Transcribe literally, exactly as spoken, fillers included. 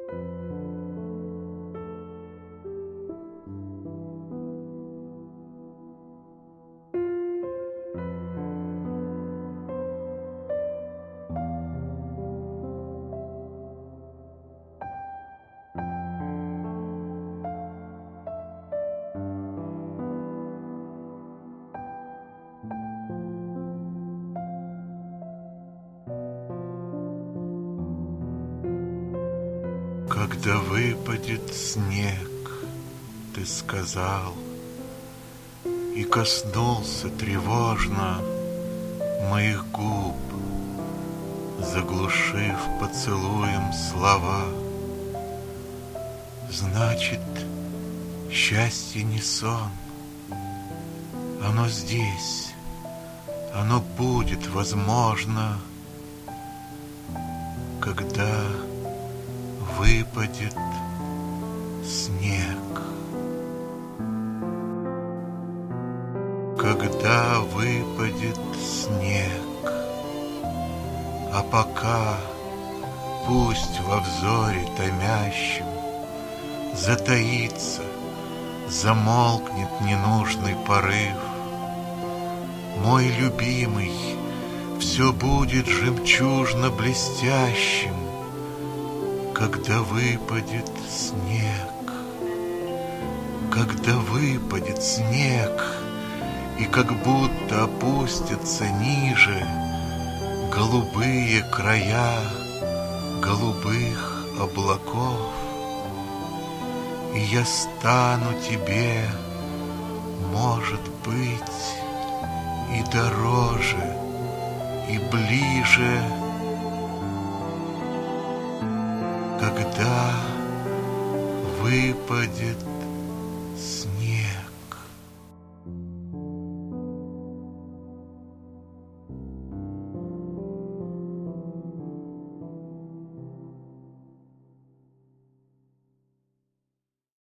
Когда выпадет снег, ты сказал, и коснулся тревожно моих губ, заглушив поцелуем слова. Значит, счастье не сон, оно здесь, оно будет возможно, когда выпадет снег. Когда выпадет снег, а пока пусть во взоре томящем затаится, замолкнет ненужный порыв. Мой любимый все будет жемчужно блестящим, когда выпадет снег. Когда выпадет снег, и как будто опустятся ниже голубые края голубых облаков, и я стану тебе, может быть, и дороже, и ближе, когда выпадет снег.